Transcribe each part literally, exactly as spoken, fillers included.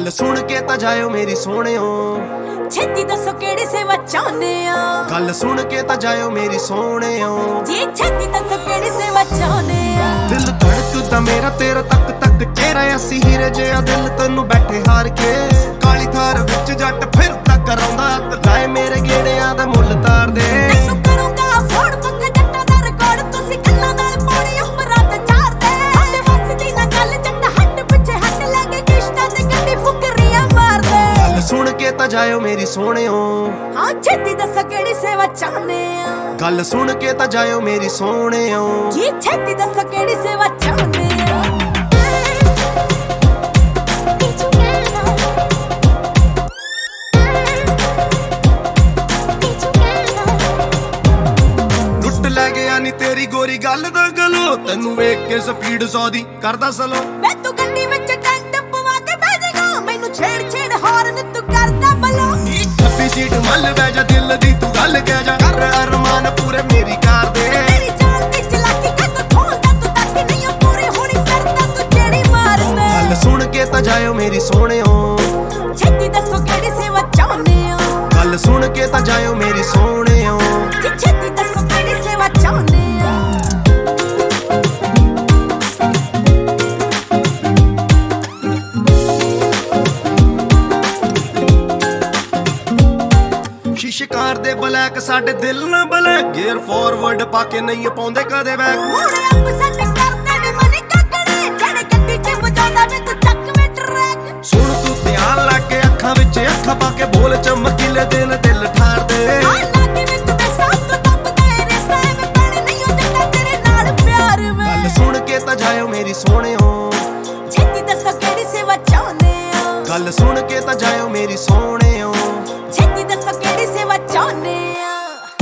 गल सुन के ता जायो मेरी सोहणियो, छेती दसो केड़ी सेवा चाहुंदे हो। गल सुन के ता जायो मेरी सोहणियो, जी छेती दसो केड़ी सेवा चाहुंदे हो। दिल धड़कदा मेरा तेरा तक तक चेहरा असी हीरे जिहा दिल तैनू बैठे हार के, काली थार विच जट फिरदा कराउंदा लाए मेरे गेड़ियां दा मुੱਲ तार दे। तैनू करूंगा फोड़ पक्का जट्टां दा रिकॉर्ड, तुसी गल्लां नाल पानी उमरां ते चार दे। हल्ले वसदी ना गल जट्टा हट पिछे हट लगे किश्तां ते गड्डी फुकरियां मार दे। गल सुन के ता जायो मेरी सोहणियो, हाँ छेती दसो केड़ी सेवा चाहुंदे हो। गल सुन के ता जायो मेरी सोहणियो, जी छेती दसो केड़ी सेवा चाहुंदे हो। लै गया नी तेरी गोरी गल दा गलो, तैनू वेख के स्पीड सौ दी करदा स्लो। वे तू गड्डी विच टेंट पवा के बैठ जाएगा, मैनू छेड़ छेड़ हॉर्न तू करदा बलो। छब्बी सीट मल बै जा दिल दी तू गल कह जा, कर अरमान पूरे मेरी कार दे। तेरी जान दी चलाकी कद खोलदा तू ताकि नहीं पूरी होनी करदा तू जेड़ी मार दे। गल सुन के ता जायो मेरी सोहणियो, छेती दसो केड़ी सेवा चाहुंदे हो। गल सुन के ता जायो मेरी सोहणियो, जी छेती दसो केड़ी सेवा चाहुंदे हो। शीशे कार दे ब्लैक साडे दिल ना ब्लैक, गियर फॉरवर्ड पाके नहीं पाउंदे कदे बैक। मुड़े अप सट करदे ने मनी काकड़े, जेड़े गड्डी च वजांदा वे तू चक में ट्रैक। सुन तू ध्यान ला के अखां विच अखां पा के बोल चमकीले दिन दिल ठार दे। गल सुन के ता जायो मेरी सोहणियो, छेती दसो केड़ी सेवा चाहुंदे हो। गल सुन के ता जायो मेरी सोहणियो, छेती दसो केड़ी सेवा चाहुंदे हो।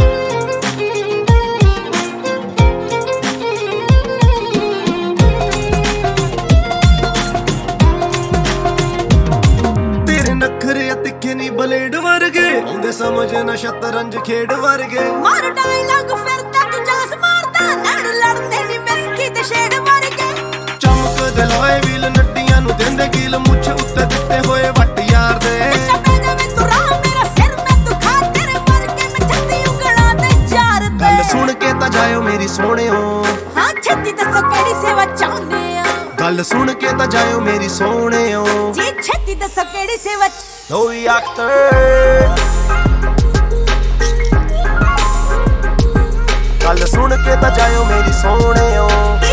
तेरे नखरे तिखे नी ब्लेड वर्गे, आउंदे समझ ना शतरंज खेड वर्गे। मार डायलॉग फिरदा तू जास मारदा, नैण लड़दे नी विस्की ते शेड वर्गे। चमक दे लोए व्हील नड्डियां नू देंदे कील, मुछ उत्ते दित्ते होए वट यार दे। नशा पै जावे तू राह मेरा सिर मैं तू खा तेरे वर्गे मैं छत्ती उंगलां ते जार दे। गल सुन के ता जायो मेरी सोहणियो, हाँ छेती दसो केड़ी सेवा चाहुंदे हो। गल सुन के ता जायो मेरी सोहणियो, जी छेती दसो केड़ी सेवा। Louis Actor, गल सुन के ता जायो मेरी सोहणियो।